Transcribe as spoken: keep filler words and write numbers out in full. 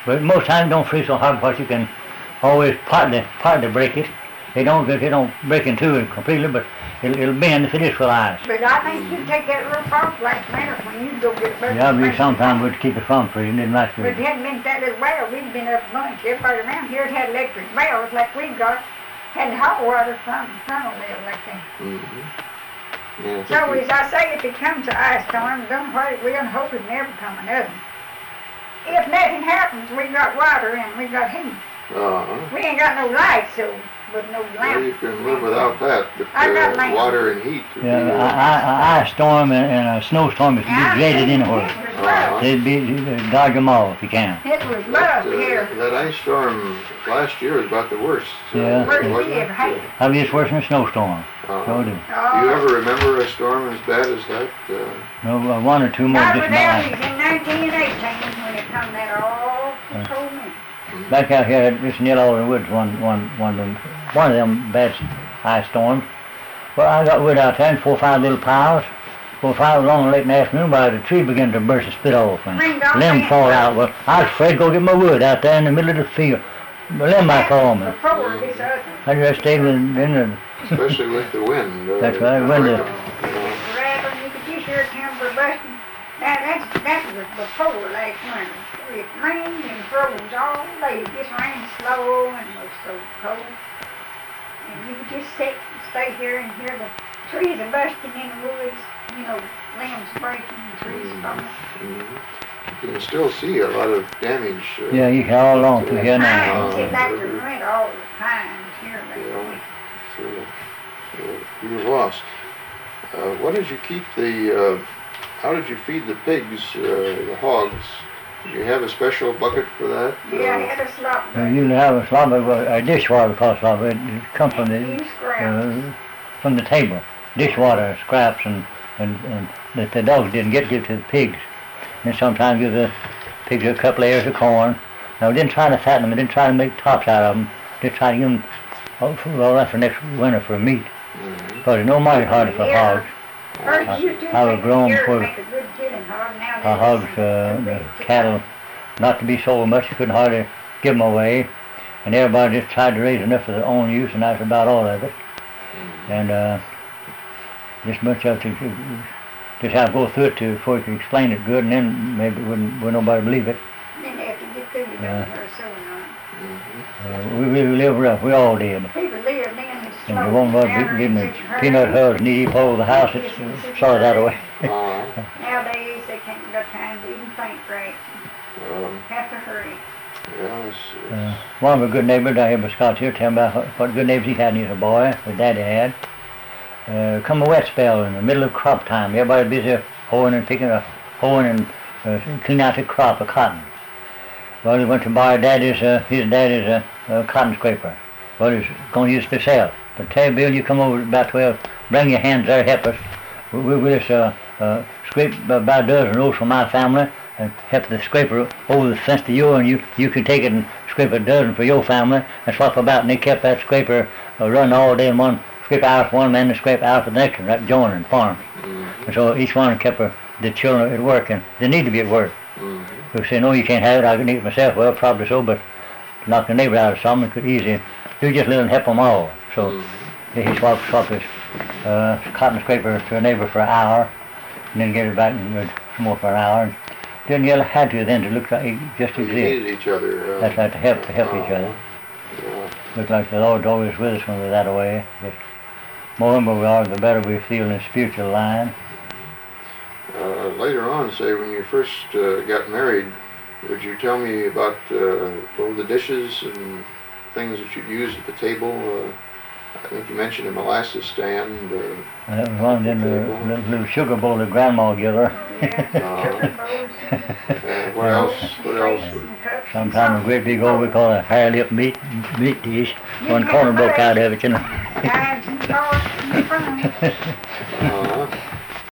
But most times don't freeze so hard because you can always partly, partly break it. They don't, they don't break in two completely, but it'll, it'll bend if it is full of ice. But I think you take that roof off last winter when you go get it. Yeah, we sometimes would keep it from freezing, didn't like But if to. it hadn't been that little well, we'd been up lunch. Everybody around here had electric bells like we've got, had hot water from tunnel well like that. Mm-hmm. Yeah, So as I say, if it comes to ice storm, don't worry, we don't hope it never come another. If nothing happens, we got water and we got heat. uh-huh. We ain't got no lights, so with no Well, lamp. you can live without that, but I got uh, lamp. water and heat would Yeah, be, a, uh, a, a ice storm and, and a snowstorm is to be dreaded anywhere. Uh-huh. They'd be, uh, dodge them all if you can. It was that, love uh, here. that ice storm last year was about the worst. uh, Yeah. Worst we wasn't it? ever had. I mean, it's worse than a snowstorm. Uh-huh. So do. Do you ever remember a storm as bad as that? Uh, No, uh, one or two more I just was there about. in nineteen eighteen when it come that all cold me. Back out here, just near all the woods, one, one, one of them, one of them bad ice storms. Well, I got wood out there in four or five little piles. Four or five along late in the afternoon, while the tree began to burst and split off and Ring dong limb man. fall out. Well, I was afraid to go get my wood out there in the middle of the field. The limb might fall on me. Before this other. I just stayed in, in the, especially with the wind. Uh, That's right, wind break is- 'em, you know. Rattling, you could just hear it timber busting. That, that's, that was before last winter. It rained and froze all day. It just rained slow and was so cold. And you could just sit and stay here and hear the trees are busting in the woods. You know, limbs breaking and trees falling. Mhm. You can still see a lot of damage. Uh, yeah, you can all along through here now. Pines, it's like the rent all the pines here. Yeah. So, uh, you were lost. Uh, what did you keep the, uh, how did you feed the pigs, uh, the hogs? Did you have a special bucket for that? Yeah, I Uh, had a slop. Uh, you have a slobber, a dishwater called slobber. It comes from the, You scrap. uh, from the table. Dishwater, scraps, and, and, and that the dogs didn't get, give to the pigs. And sometimes give the pigs a couple of ears of corn. Now, we didn't try to fatten them. We didn't try to make tops out of them. Just try to give them all for, all that for next winter for meat. mhm. Because there's no money hardly for hogs. First, I- you two I was take grown a year to for- make a good killing hog. Now Our they hogs, listen. uh, the Everybody cattle, not to be sold much. You couldn't hardly give them away. And everybody just tried to raise enough for their own use, and that's about all of it. And uh, just much of it, you- you just have to go through it to, before you can explain it good, and then maybe it wouldn't, would nobody believe it. Then they have to get through you Yeah. down there sewing on it. Mhm. Uh, we really lived rough. We all did. People live then it's And slow. the one was Now getting, they're getting in the such a hurry. peanut hulls knee deep over the house. It's uh, sort of that way. Uh, Nowadays they can't got time to even think right. um, Have to hurry. yeah, it's, it's, Uh, one of our good neighbors down here by Scott's here, tell him about what, what good neighbors he had when he was a boy, his daddy had. Uh, come a wet spell in the middle of crop time. Everybody busy hoeing and picking up, hoeing and uh, cleaning out the crop of cotton. Well, he went to buy daddy's, uh, his daddy's uh, uh, cotton scraper. Well, he's going to use it to sell. But tell you, Bill, you come over about twelve, bring your hands there, help us. We, we, we just uh, uh, scrape about a dozen rows from my family and help the scraper over the fence to you, and you, you can take it and scrape a dozen for your family and swap about. And they kept that scraper uh, running all day in one, scrape out for one man and scrape out for the next one, that joining farm. mhm, And so each one kept uh, the children at work, and they need to be at work. mhm. Who say, no, you can't have it, I can eat it myself. Well, probably so, but to knock the neighbor out of something, it could easy. You just let him help them all. So he swapped, swapped his uh, cotton scraper to a neighbor for an hour, and then get it back and uh, some more for an hour. Didn't you had to then to look like it just You exist. needed each other. Uh, That's like to help, to help each uh, other. Yeah. Looked like the Lord's always with us when we're that way. But more and more we are, the better we feel in the spiritual line. Uh, later on, say when you first uh, got married, would you tell me about uh, all the dishes and things that you'd use at the table? Uh, I think you mentioned a molasses stand. Uh, And that was one of them little, little, little sugar bowl that Grandma gave her. Yeah, sugar bowls and what else? What else? and would- and cups and Sometimes a great big old, we call it a hair lip meat, meat dish. You One can corner have broke a out of it, you know. knives and forks and spoons. Uh,